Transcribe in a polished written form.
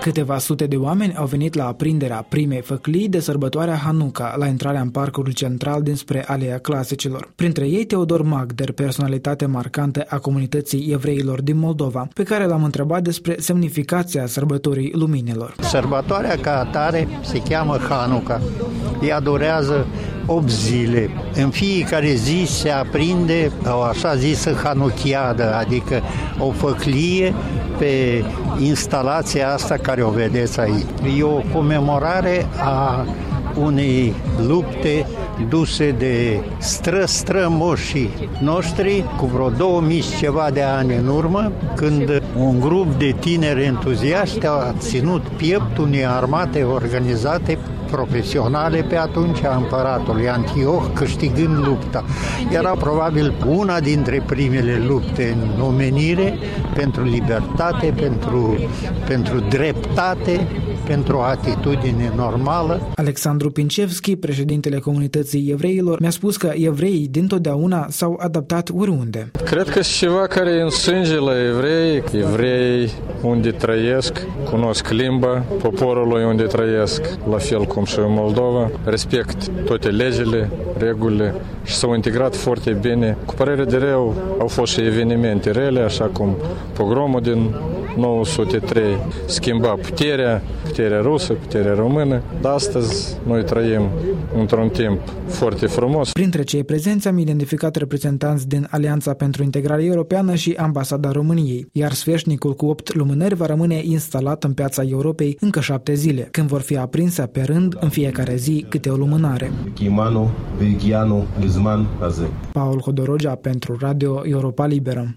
Câteva sute de oameni au venit la aprinderea primei făclii de sărbătoarea Hanuca la intrarea în parcul central dinspre Aleea Clasicilor. Printre ei Teodor Magder, personalitate marcantă a comunității evreilor din Moldova, pe care l-am întrebat despre semnificația sărbătorii luminilor. Sărbătoarea ca atare se cheamă Hanuca. Ea durează 8 zile. În fiecare zi se aprinde o așa zisă hanuchiadă, adică o făclie pe instalația asta care o vedeți aici. E o comemorare a unei lupte duse de strămoșii noștri cu vreo 2000 ceva de ani în urmă, când un grup de tineri entuziaști a ținut piept unei armate organizate profesionale pe atunci a împăratului Antioh, câștigând lupta. Era probabil una dintre primele lupte în omenire pentru libertate, pentru dreptate, pentru o atitudine normală. Alexandru Pincevski, președintele comunității evreilor, mi-a spus că evreii dintotdeauna s-au adaptat oriunde. Cred că ceva care e în sânge la evrei. Evrei unde trăiesc, cunosc limba poporului unde trăiesc, la fel cum și în Moldova, respect toate legile, regulile și s-au integrat foarte bine. Cu părere de rău, au fost și evenimente rele, așa cum pogromul din 903 schimba puterea rusă, puterea română, dar astăzi noi trăim într-un timp foarte frumos. Printre cei prezenți am identificat reprezentanți din Alianța pentru Integrare Europeană și Ambasada României, iar sfeșnicul cu 8 lumânări va rămâne instalat în Piața Europei încă 7 zile, când vor fi aprinse pe rând în fiecare zi câte o lumânare. Paul Hodorogea pentru Radio Europa Liberă.